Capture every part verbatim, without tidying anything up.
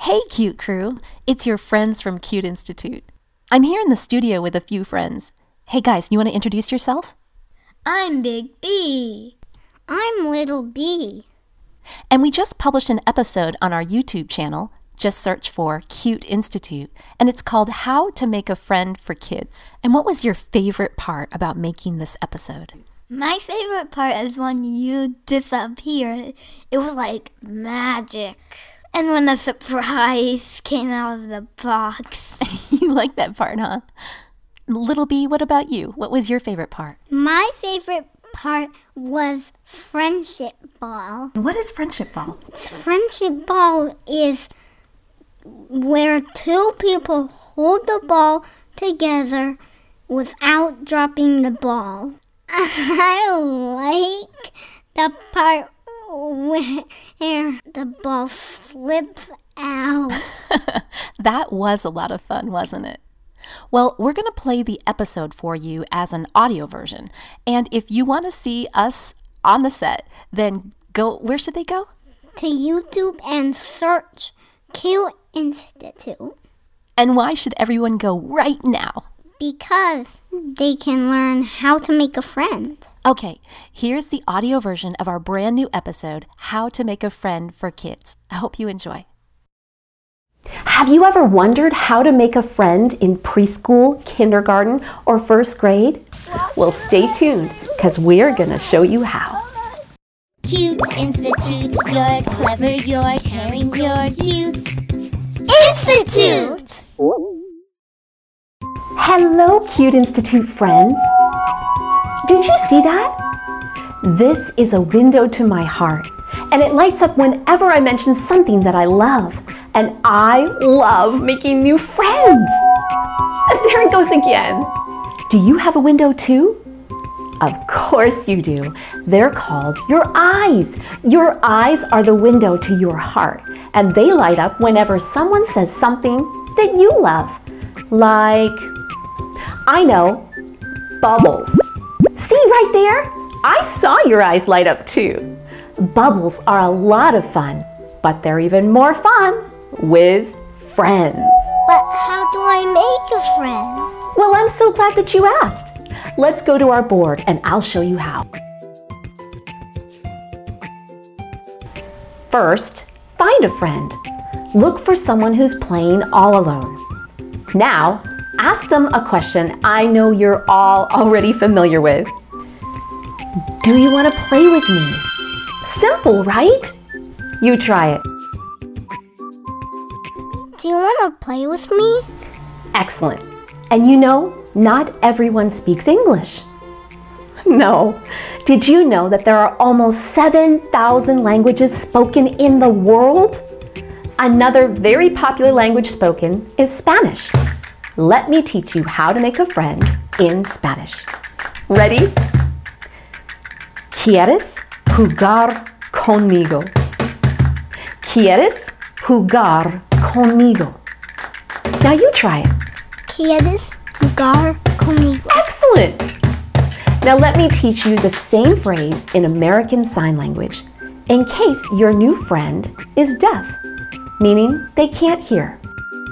Hey, Cute Crew! It's your friends from Cute Institute. I'm here in the studio with a few friends. Hey guys, you want to introduce yourself? I'm Big B. I'm Little B. And we just published an episode on our YouTube channel. Just search for Cute Institute, and it's called How to Make a Friend for Kids. And what was your favorite part about making this episode? My favorite part is when you disappeared. It was like magic. And when the surprise came out of the box. You like that part, huh? Little B, what about you? What was your favorite part? My favorite part was Friendship Ball. What is Friendship Ball? Friendship Ball is where two people hold the ball together without dropping the ball. I like the part where the ball slips out. That was a lot of fun, wasn't it? Well, we're going to play the episode for you as an audio version. And if you want to see us on the set, then go, where should they go? To YouTube and search Cute Institute. And why should everyone go right now? Because they can learn how to make a friend. Okay, here's the audio version of our brand new episode, How to Make a Friend for Kids. I hope you enjoy. Have you ever wondered how to make a friend in preschool, kindergarten, or first grade? Well, stay tuned, because we're going to show you how. Cute Institute, you're clever, you're caring, you're cute. Institute! Hello, Cute Institute friends. Did you see that? This is a window to my heart, and it lights up whenever I mention something that I love. And I love making new friends. There it goes again. Do you have a window too? Of course you do. They're called your eyes. Your eyes are the window to your heart, and they light up whenever someone says something that you love. Like, I know, bubbles. See right there? I saw your eyes light up too. Bubbles are a lot of fun, but they're even more fun with friends. But how do I make a friend? Well, I'm so glad that you asked. Let's go to our board and I'll show you how. First, find a friend. Look for someone who's playing all alone. Now, ask them a question I know you're all already familiar with. Do you want to play with me? Simple, right? You try it. Do you want to play with me? Excellent. And you know, not everyone speaks English. No. Did you know that there are almost seven thousand languages spoken in the world? Another very popular language spoken is Spanish. Let me teach you how to make a friend in Spanish. Ready? ¿Quieres jugar conmigo? ¿Quieres jugar conmigo? Now you try it. ¿Quieres jugar conmigo? Excellent! Now let me teach you the same phrase in American Sign Language in case your new friend is deaf, meaning they can't hear.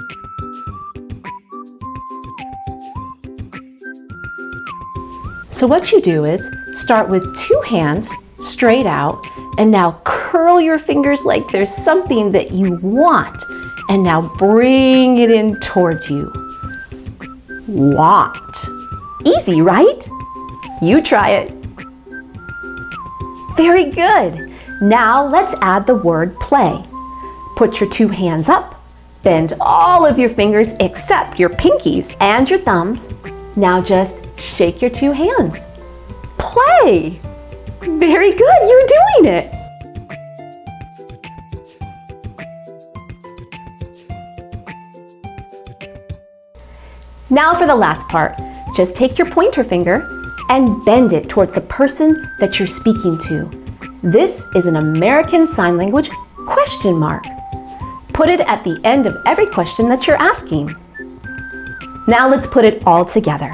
So what you do is start with two hands straight out, and now curl your fingers like there's something that you want, and now bring it in towards you. Want. Easy, right? You try it. Very good. Now let's add the word play. Put your two hands up, bend all of your fingers except your pinkies and your thumbs. Now just shake your two hands. Play! Very good, you're doing it! Now for the last part. Just take your pointer finger and bend it towards the person that you're speaking to. This is an American Sign Language question mark. Put it at the end of every question that you're asking. Now let's put it all together.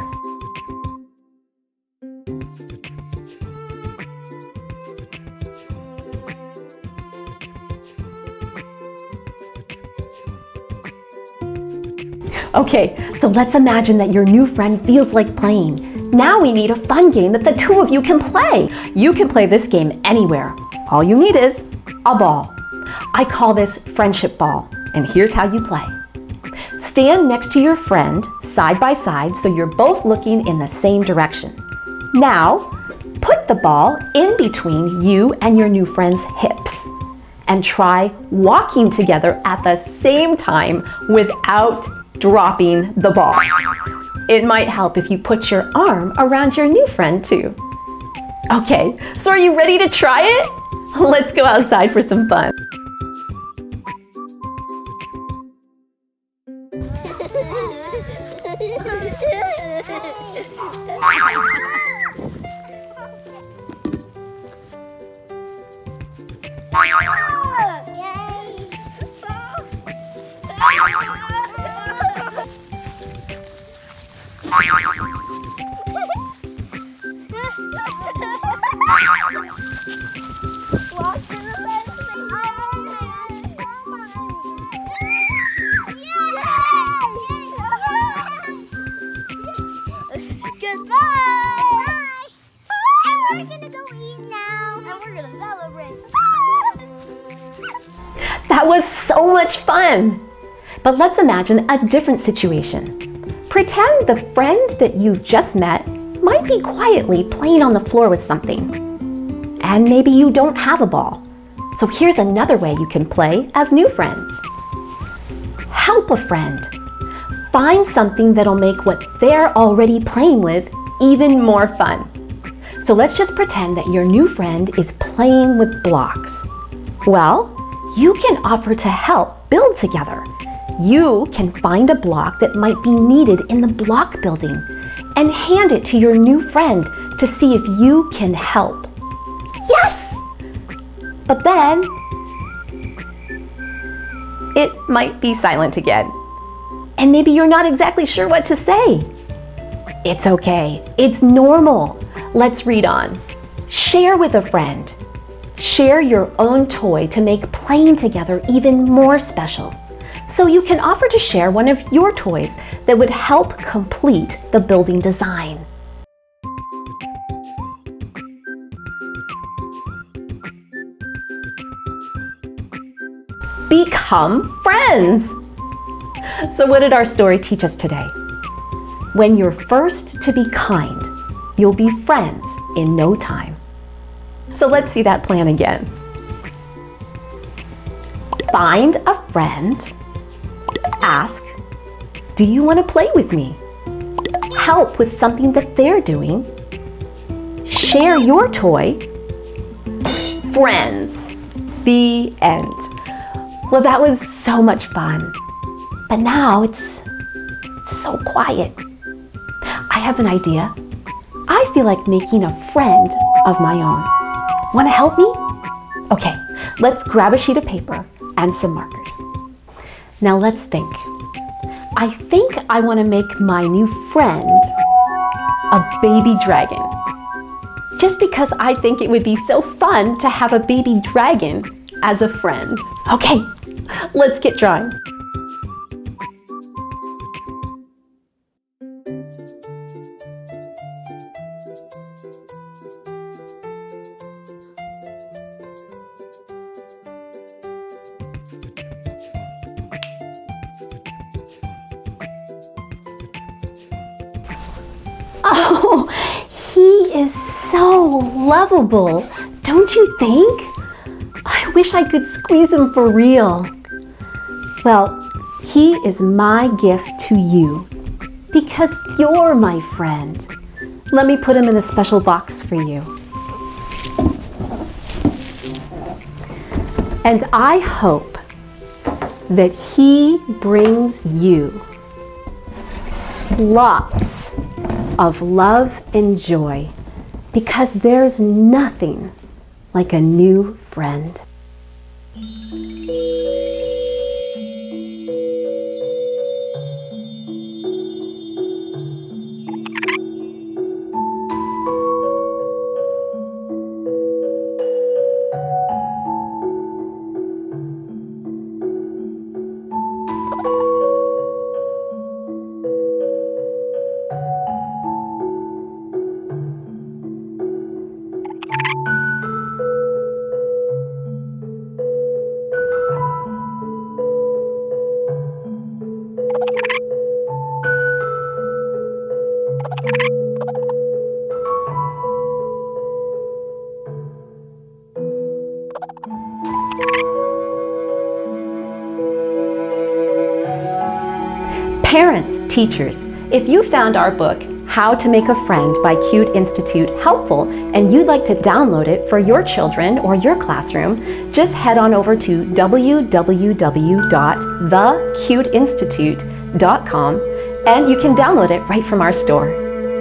Okay, so let's imagine that your new friend feels like playing. Now we need a fun game that the two of you can play. You can play this game anywhere. All you need is a ball. I call this friendship ball, and here's how you play. Stand next to your friend, side by side, so you're both looking in the same direction. Now, put the ball in between you and your new friend's hips, and try walking together at the same time without dropping the ball. It might help if you put your arm around your new friend too. Okay, so are you ready to try it? Let's go outside for some fun. That was so much fun! But let's imagine a different situation. Pretend the friend that you've just met might be quietly playing on the floor with something. And maybe you don't have a ball. So here's another way you can play as new friends. Help a friend. Find something that'll make what they're already playing with even more fun. So let's just pretend that your new friend is playing with blocks. Well, you can offer to help build together. You can find a block that might be needed in the block building and hand it to your new friend to see if you can help. Yes! But then, it might be silent again. And maybe you're not exactly sure what to say. It's okay, it's normal. Let's read on. Share with a friend. Share your own toy to make playing together even more special. So you can offer to share one of your toys that would help complete the building design. Become friends! So what did our story teach us today? When you're first to be kind, you'll be friends in no time. So let's see that plan again. Find a friend. Ask, do you want to play with me? Help with something that they're doing. Share your toy. Friends. The end. Well, that was so much fun. But now it's, it's so quiet. I have an idea. I feel like making a friend of my own. Want to help me? Okay, let's grab a sheet of paper and some markers. Now let's think. I think I want to make my new friend a baby dragon. Just because I think it would be so fun to have a baby dragon as a friend. Okay, let's get drawing. Oh, he is so lovable, don't you think? I wish I could squeeze him for real. Well, he is my gift to you because you're my friend. Let me put him in a special box for you. And I hope that he brings you lots of love and joy, because there's nothing like a new friend. Parents, teachers, if you found our book, How to Make a Friend by Cute Institute helpful, and you'd like to download it for your children or your classroom, just head on over to w w w dot the cute institute dot com and you can download it right from our store.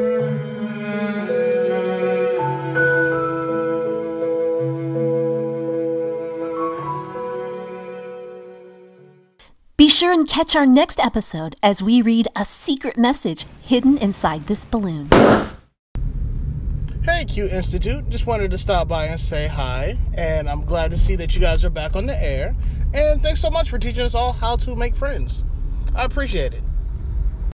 Be sure and catch our next episode as we read a secret message hidden inside this balloon. Hey, Cute Institute. Just wanted to stop by and say hi, and I'm glad to see that you guys are back on the air. And thanks so much for teaching us all how to make friends. I appreciate it.